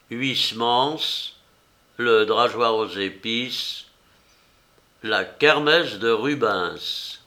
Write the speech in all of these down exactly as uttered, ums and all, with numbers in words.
Huysmans, le drageoir aux épices, la kermesse de Rubens.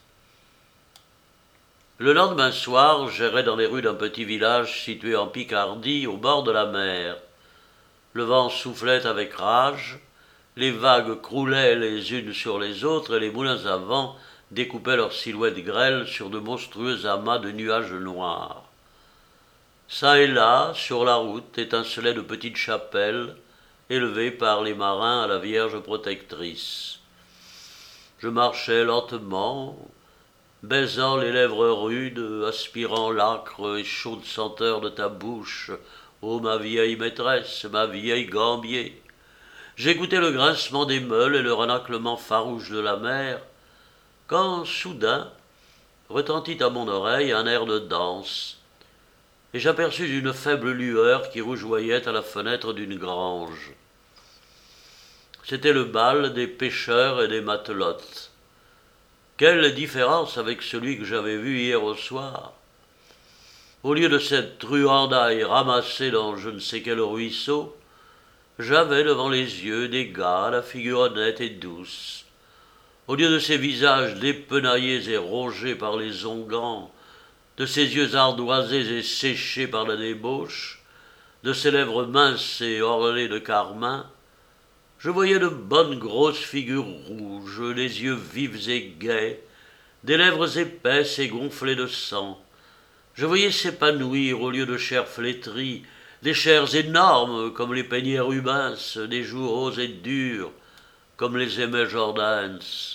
Le lendemain soir, j'errais dans les rues d'un petit village situé en Picardie, au bord de la mer. Le vent soufflait avec rage, les vagues croulaient les unes sur les autres et les moulins à vent découpaient leurs silhouettes grêles sur de monstrueux amas de nuages noirs. Çà et là, sur la route, étincelaient de petites chapelles, élevées par les marins à la Vierge protectrice. Je marchais lentement, baisant les lèvres rudes, aspirant l'âcre et chaude senteur de ta bouche, ô ma vieille maîtresse, ma vieille Gambier. J'écoutais le grincement des meules et le renaclement farouche de la mer, quand, soudain, retentit à mon oreille un air de danse, et j'aperçus une faible lueur qui rougeoyait à la fenêtre d'une grange. C'était le bal des pêcheurs et des matelotes. Quelle différence avec celui que j'avais vu hier au soir! Au lieu de cette truandaille ramassée dans je ne sais quel ruisseau, j'avais devant les yeux des gars à la figure honnête et douce. Au lieu de ces visages dépenaillés et rongés par les onguents, de ces yeux ardoisés et séchés par la débauche, de ces lèvres minces et orlées de carmin, je voyais de bonnes grosses figures rouges, les yeux vifs et gais, des lèvres épaisses et gonflées de sang. Je voyais s'épanouir, au lieu de chair flétrie, des chairs énormes comme les peignait Rubens, des joues roses et dures comme les aimait Jordaens.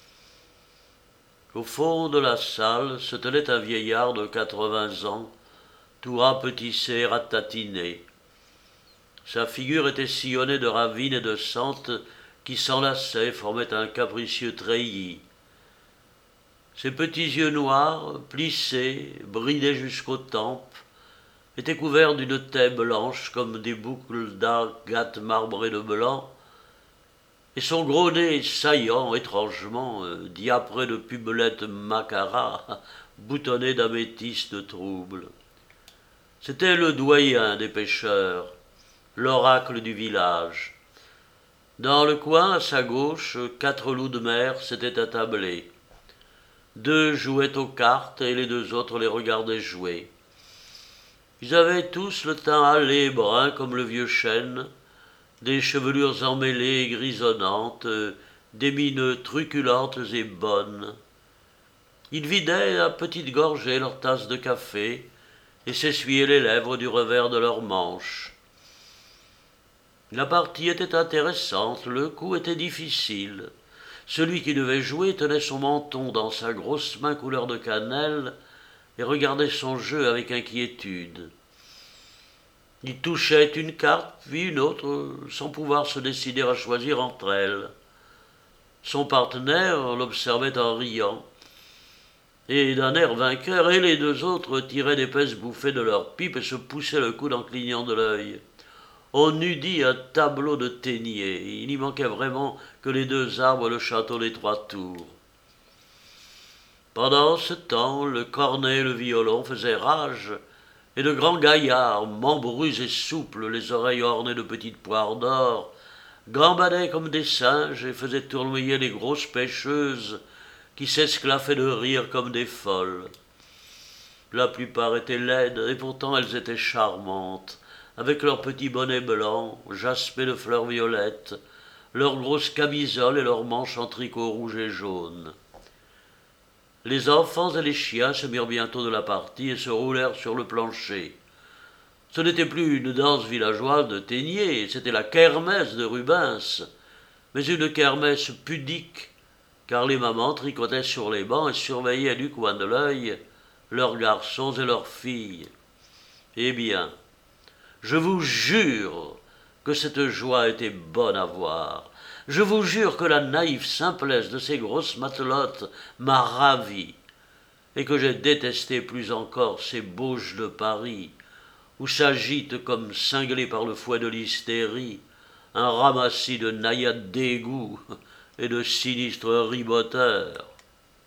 Au fond de la salle se tenait un vieillard de quatre-vingts ans, tout rapetissé et ratatiné. Sa figure était sillonnée de ravines et de sentes qui s'enlaçaient et formaient un capricieux treillis. Ses petits yeux noirs, plissés, bridés jusqu'aux tempes, étaient couverts d'une taie blanche comme des boucles d'agates marbrées de blanc, et son gros nez saillant étrangement, euh, diapré de pubelettes macaras, boutonné d'améthystes troubles. C'était le doyen des pêcheurs, l'oracle du village. Dans le coin, à sa gauche, quatre loups de mer s'étaient attablés. Deux jouaient aux cartes et les deux autres les regardaient jouer. Ils avaient tous le teint hâlé et brun comme le vieux chêne, des chevelures emmêlées et grisonnantes, des mines truculentes et bonnes. Ils vidaient à petites gorgées leur tasse de café et s'essuyaient les lèvres du revers de leurs manches. La partie était intéressante, le coup était difficile. Celui qui devait jouer tenait son menton dans sa grosse main couleur de cannelle et regardait son jeu avec inquiétude. Il touchait une carte, puis une autre, sans pouvoir se décider à choisir entre elles. Son partenaire l'observait en riant, et d'un air vainqueur, et les deux autres tiraient d'épaisses bouffées de leur pipe et se poussaient le coude en clignant de l'œil. On eût dit un tableau de Téniers. Il n'y manquait vraiment que les deux arbres et le château des Trois Tours. Pendant ce temps, le cornet et le violon faisaient rage, et de grands gaillards, membrus et souples, les oreilles ornées de petites poires d'or, gambadaient comme des singes et faisaient tournoyer les grosses pêcheuses qui s'esclaffaient de rire comme des folles. La plupart étaient laides, et pourtant elles étaient charmantes, avec leurs petits bonnets blancs, jaspés de fleurs violettes, leurs grosses camisoles et leurs manches en tricot rouge et jaune. Les enfants et les chiens se mirent bientôt de la partie et se roulèrent sur le plancher. Ce n'était plus une danse villageoise de Téniers, c'était la kermesse de Rubens, mais une kermesse pudique, car les mamans tricotaient sur les bancs et surveillaient du coin de l'œil leurs garçons et leurs filles. Eh bien, je vous jure que cette joie était bonne à voir. Je vous jure que la naïve simplesse de ces grosses matelotes m'a ravi, et que j'ai détesté plus encore ces bauges de Paris, où s'agite comme cinglé par le fouet de l'hystérie un ramassis de naïades d'égout et de sinistres riboteurs.